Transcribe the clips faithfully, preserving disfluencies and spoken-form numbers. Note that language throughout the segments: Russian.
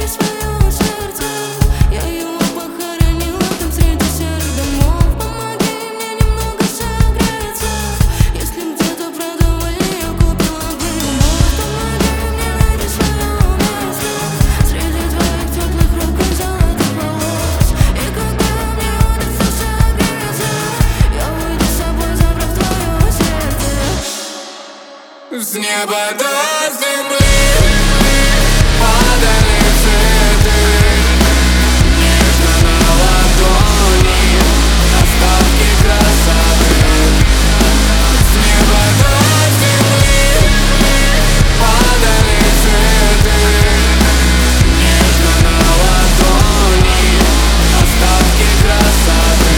свое сердце. Я его похоронила там среди серых домов. Помоги мне немного согреться. Если где-то продавали, я купила бы любовь. Помоги мне найти свое место среди твоих теплых рук и золотых волос. И когда мне удастся согреться, я уйду с собой, забрав твое сердце. С неба до земли падали цветы, нежно на ладони остатки красоты. С неба до земли падали цветы, нежно на ладони остатки красоты.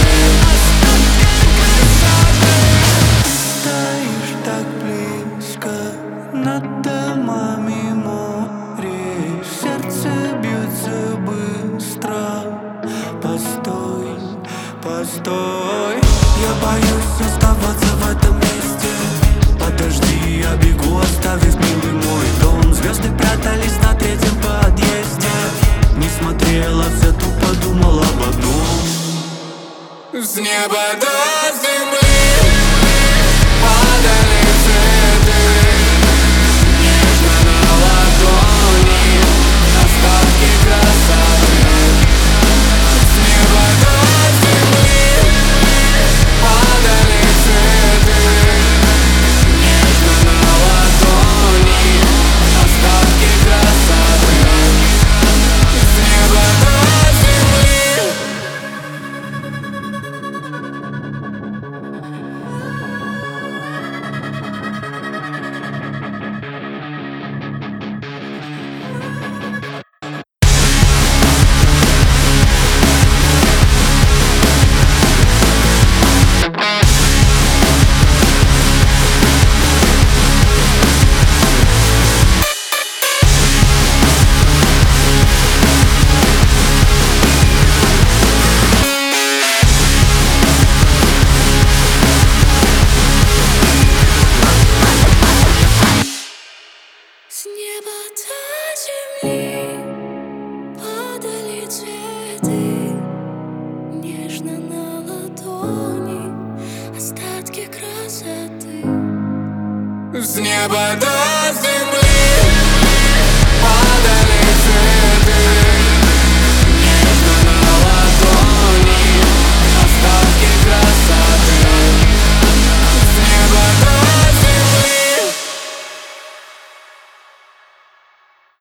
Стоишь так близко над домами море, сердце бьется быстро. Постой, постой, я боюсь оставаться в этом месте. Подожди, я бегу, оставив милый мой дом. Звезды прятались на третьем подъезде. Не смотрела в зету, подумала об одном. С неба до земли падали цветы, нежно на ладони остатки красоты. С неба до земли падали цветы, нежно на ладони остатки красоты. С неба до земли. С неба до земли падали цветы, нежно на ладони остатки красоты. С неба до